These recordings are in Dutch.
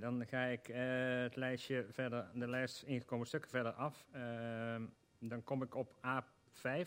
dan ga ik het lijstje verder, de lijst ingekomen stukken verder af. Dan kom ik op A5.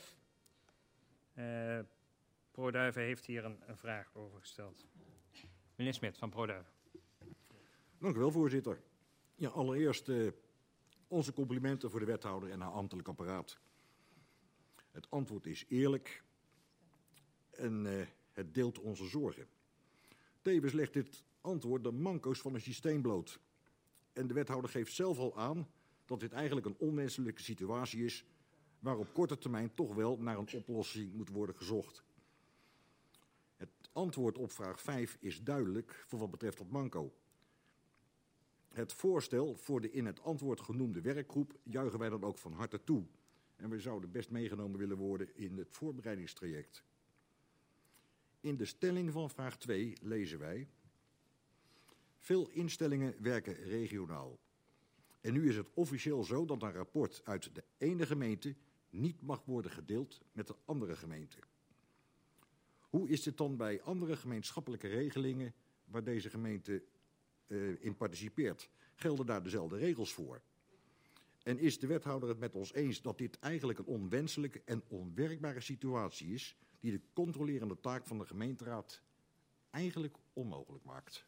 ProDuiven heeft hier een vraag over gesteld. Meneer Smit van ProDuiven. Dank u wel, voorzitter. Ja, allereerst onze complimenten voor de wethouder en haar ambtelijk apparaat. Het antwoord is eerlijk en het deelt onze zorgen. Tevens legt dit antwoord de manco's van het systeem bloot. En de wethouder geeft zelf al aan dat dit eigenlijk een onwenselijke situatie is, waar op korte termijn toch wel naar een oplossing moet worden gezocht. Het antwoord op vraag 5 is duidelijk voor wat betreft dat manco. Het voorstel voor de in het antwoord genoemde werkgroep juichen wij dan ook van harte toe. En we zouden best meegenomen willen worden in het voorbereidingstraject. In de stelling van vraag 2 lezen wij: veel instellingen werken regionaal. En nu is het officieel zo dat een rapport uit de ene gemeente niet mag worden gedeeld met de andere gemeente. Hoe is dit dan bij andere gemeenschappelijke regelingen waar deze gemeente in participeert? Gelden daar dezelfde regels voor? En is de wethouder het met ons eens dat dit eigenlijk een onwenselijke en onwerkbare situatie is, die de controlerende taak van de gemeenteraad eigenlijk onmogelijk maakt?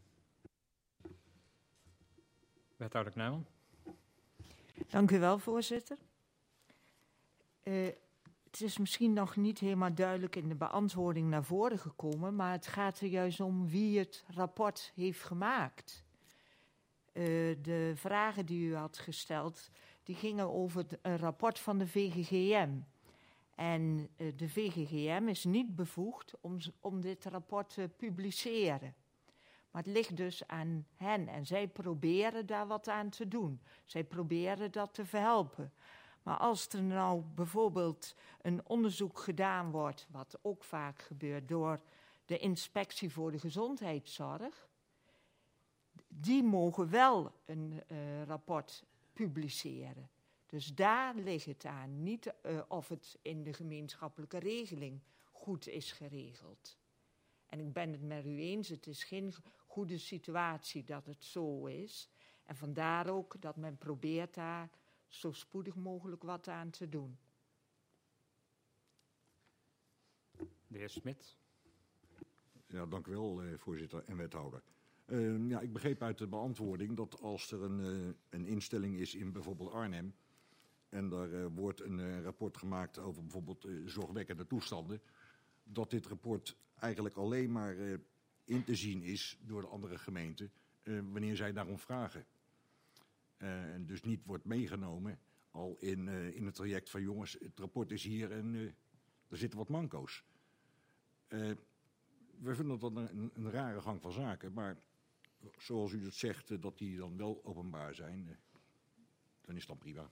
Wethouder Knijman. Dank u wel, voorzitter. Het is misschien nog niet helemaal duidelijk in de beantwoording naar voren gekomen, maar het gaat er juist om wie het rapport heeft gemaakt. De vragen die u had gesteld, die gingen over een rapport van de VGGM. En de VGGM is niet bevoegd om dit rapport te publiceren. Maar het ligt dus aan hen en zij proberen daar wat aan te doen. Zij proberen dat te verhelpen. Maar als er nou bijvoorbeeld een onderzoek gedaan wordt, wat ook vaak gebeurt door de Inspectie voor de Gezondheidszorg, die mogen wel een rapport publiceren. Dus daar ligt het aan, niet of het in de gemeenschappelijke regeling goed is geregeld. En ik ben het met u eens, het is geen goede situatie dat het zo is. En vandaar ook dat men probeert daar zo spoedig mogelijk wat aan te doen. De heer Smit. Ja, dank u wel, voorzitter en wethouder. Ja, ik begreep uit de beantwoording dat als er een instelling is in bijvoorbeeld Arnhem en er wordt een rapport gemaakt over bijvoorbeeld zorgwekkende toestanden, dat dit rapport eigenlijk alleen maar in te zien is door de andere gemeenten wanneer zij daarom vragen. En dus niet wordt meegenomen al in het traject van jongens, het rapport is hier en er zitten wat manco's. We vinden dat een rare gang van zaken, maar zoals u het zegt, dat die dan wel openbaar zijn, dan is het dan prima.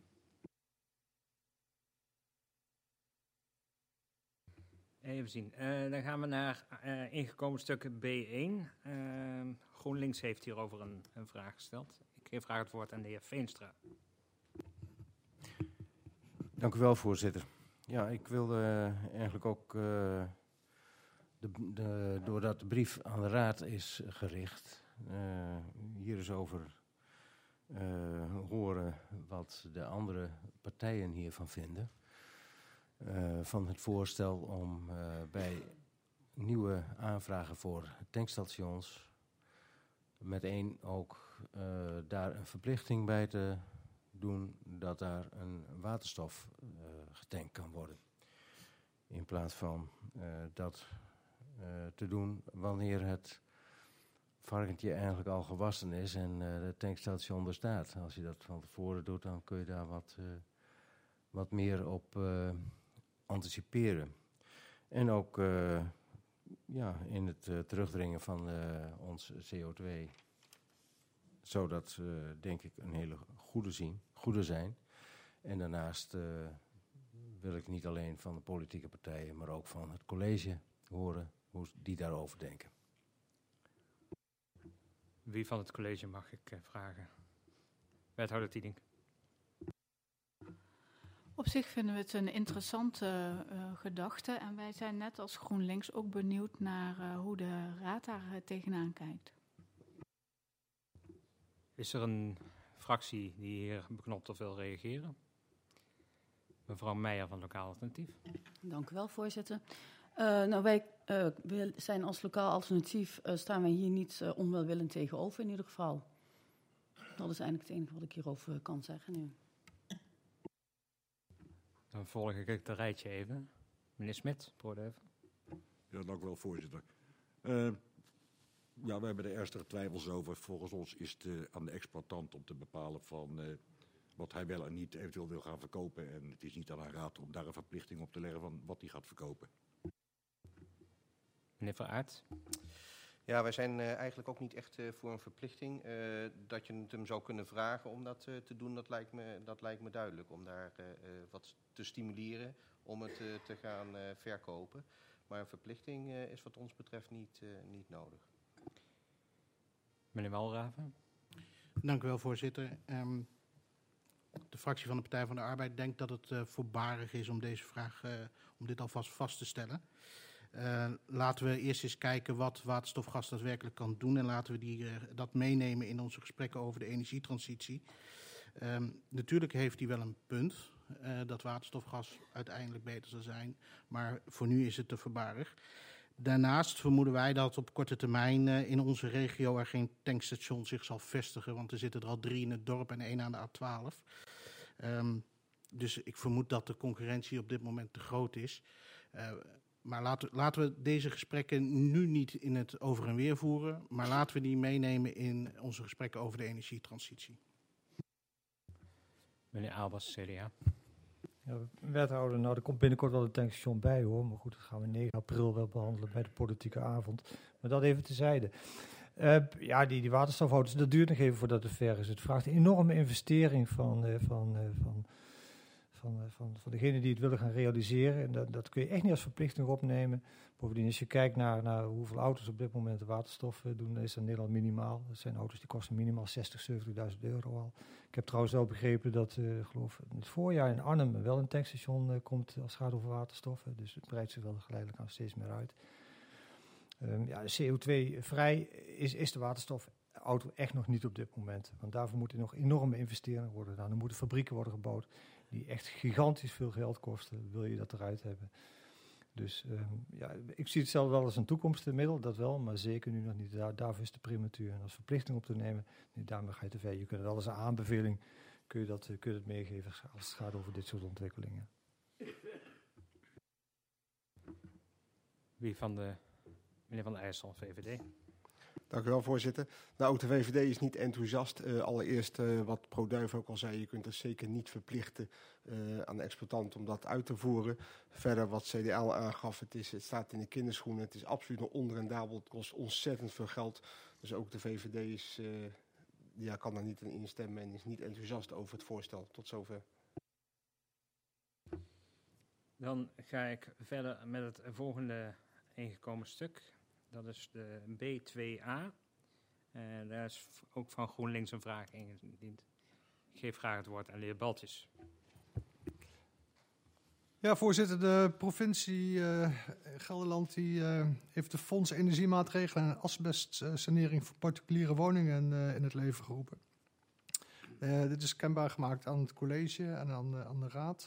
Even zien. Dan gaan we naar ingekomen stuk B1. GroenLinks heeft hierover een vraag gesteld. Ik geef graag het woord aan de heer Veenstra. Dank u wel, voorzitter. Ja, ik wilde eigenlijk ook, doordat de brief aan de raad is gericht, hier eens over horen wat de andere partijen hiervan vinden. Van het voorstel om bij nieuwe aanvragen voor tankstations meteen ook daar een verplichting bij te doen dat daar een waterstof getankt kan worden. In plaats van dat te doen wanneer het varkentje eigenlijk al gewassen is en het tankstation er staat. Als je dat van tevoren doet, dan kun je daar wat meer op anticiperen. En ook in het terugdringen van ons CO2 zou dat denk ik een hele goede zijn. En daarnaast wil ik niet alleen van de politieke partijen, maar ook van het college horen hoe die daarover denken. Wie van het college mag ik vragen? Wethouder Tiedink. Op zich vinden we het een interessante gedachte. En wij zijn net als GroenLinks ook benieuwd naar hoe de raad daar tegenaan kijkt. Is er een fractie die hier beknopt of wil reageren? Mevrouw Meijer van Lokaal Alternatief. Dank u wel, voorzitter. Wij zijn als Lokaal Alternatief, staan wij hier niet onwelwillend tegenover in ieder geval. Dat is eigenlijk het enige wat ik hierover kan zeggen nu. Dan volg ik het rijtje even. Meneer Smit, even. Ja, dank u wel, voorzitter. Ja, we hebben er ernstige twijfels over. Volgens ons is het aan de exploitant om te bepalen van wat hij wel en niet eventueel wil gaan verkopen. En het is niet aan een raad om daar een verplichting op te leggen van wat hij gaat verkopen. Meneer Van Aert. Ja, wij zijn eigenlijk ook niet echt voor een verplichting. Dat je het hem zou kunnen vragen om dat te doen, dat lijkt me duidelijk. Om daar wat te stimuleren om het te gaan verkopen. Maar een verplichting is wat ons betreft niet nodig. Meneer Walraven. Dank u wel, voorzitter. De fractie van de Partij van de Arbeid denkt dat het voorbarig is om deze vraag, om dit alvast vast te stellen. Laten we eerst eens kijken wat waterstofgas daadwerkelijk kan doen en laten we dat meenemen in onze gesprekken over de energietransitie. Natuurlijk heeft hij wel een punt, dat waterstofgas uiteindelijk beter zal zijn, maar voor nu is het te voorbarig. Daarnaast vermoeden wij dat op korte termijn in onze regio er geen tankstation zich zal vestigen, want er zitten er al 3 in het dorp en 1 aan de A12. Dus ik vermoed dat de concurrentie op dit moment te groot is. Maar laten we deze gesprekken nu niet in het over en weer voeren, maar laten we die meenemen in onze gesprekken over de energietransitie. Meneer Albers, CDA. Ja, wethouder, nou, er komt binnenkort wel een tankstation bij, hoor. Maar goed, dat gaan we 9 april wel behandelen bij de politieke avond. Maar dat even tezijde. Ja, die waterstofauto's, dat duurt nog even voordat het ver is. Het vraagt een enorme investering van degenen die het willen gaan realiseren. En dat kun je echt niet als verplichting opnemen. Bovendien, als je kijkt naar hoeveel auto's op dit moment de waterstof doen, is dat in Nederland minimaal. Dat zijn auto's die kosten minimaal 60.000, 70.000 euro al. Ik heb trouwens wel begrepen dat, geloof in het voorjaar in Arnhem wel een tankstation komt als het gaat over waterstof. Dus het breidt zich wel geleidelijk aan steeds meer uit. CO2-vrij is de waterstofauto echt nog niet op dit moment. Want daarvoor moeten nog enorme investeringen worden gedaan. Er moeten fabrieken worden gebouwd die echt gigantisch veel geld kosten, wil je dat eruit hebben. Dus ik zie het zelf wel als een toekomstmiddel, dat wel, maar zeker nu nog niet. Daarvoor is de prematuur. En als verplichting op te nemen, daarmee ga je te ver. Je kunt het wel als een aanbeveling, kun je het meegeven als het gaat over dit soort ontwikkelingen. Meneer Van IJssel, VVD. Dank u wel, voorzitter. Nou, ook de VVD is niet enthousiast. Allereerst wat ProDuif ook al zei, je kunt het zeker niet verplichten aan de exploitant om dat uit te voeren. Verder wat CDL aangaf, het staat in de kinderschoenen, het is absoluut nog onrendabel, het kost ontzettend veel geld. Dus ook de VVD kan daar niet in instemmen en is niet enthousiast over het voorstel. Tot zover. Dan ga ik verder met het volgende ingekomen stuk. Dat is de B2A. Daar is ook van GroenLinks een vraag ingediend. Ik geef graag het woord aan de heer Baltjes. Ja, voorzitter, de provincie Gelderland heeft de Fonds Energiemaatregelen en asbestsanering voor particuliere woningen in het leven geroepen. Dit is kenbaar gemaakt aan het college en aan de raad.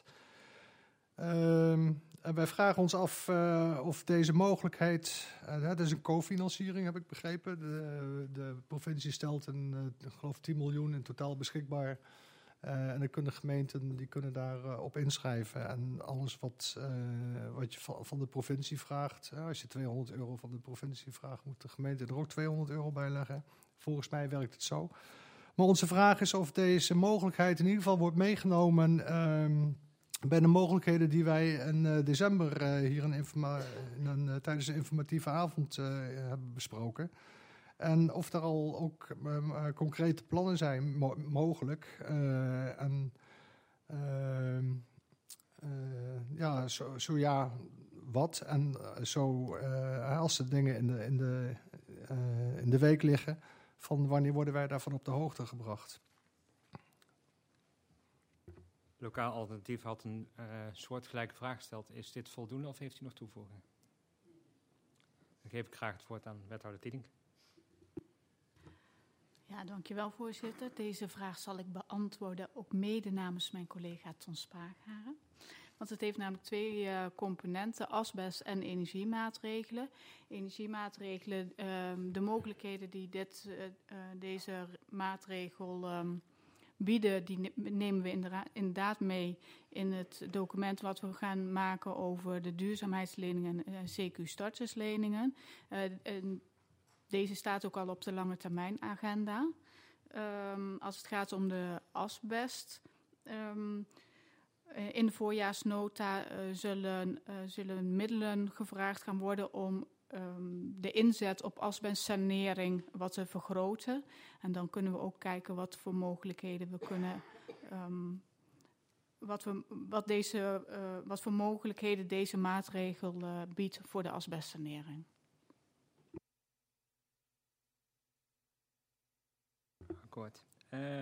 En wij vragen ons af of deze mogelijkheid, dat is een cofinanciering, heb ik begrepen. De provincie stelt ik geloof 10 miljoen in totaal beschikbaar. En dan kunnen gemeenten die kunnen daarop inschrijven. En alles wat je van de provincie vraagt, als je 200 euro van de provincie vraagt, moet de gemeente er ook 200 euro bij leggen. Volgens mij werkt het zo. Maar onze vraag is of deze mogelijkheid in ieder geval wordt meegenomen bij de mogelijkheden die wij in december hier tijdens de informatieve avond hebben besproken. En of er al ook concrete plannen zijn mogelijk. Zo ja, wat. En als de dingen in de week liggen, van wanneer worden wij daarvan op de hoogte gebracht? Lokaal Alternatief had een soortgelijke vraag gesteld. Is dit voldoende of heeft u nog toevoeging? Dan geef ik graag het woord aan wethouder Tiedink. Ja, Ja, dankjewel voorzitter. Deze vraag zal ik beantwoorden, ook mede namens mijn collega Ton Spaakharen. Want het heeft namelijk 2 componenten, asbest en energiemaatregelen. Energiemaatregelen, de mogelijkheden die deze maatregel bieden, die nemen we inderdaad mee in het document wat we gaan maken over de duurzaamheidsleningen en CQ-startersleningen. Deze staat ook al op de lange termijn agenda. Als het gaat om de asbest, in de voorjaarsnota zullen middelen gevraagd gaan worden om de inzet op asbestsanering wat te vergroten. En dan kunnen we ook kijken wat voor mogelijkheden we kunnen, wat voor mogelijkheden deze maatregel biedt voor de asbestsanering. Akkoord.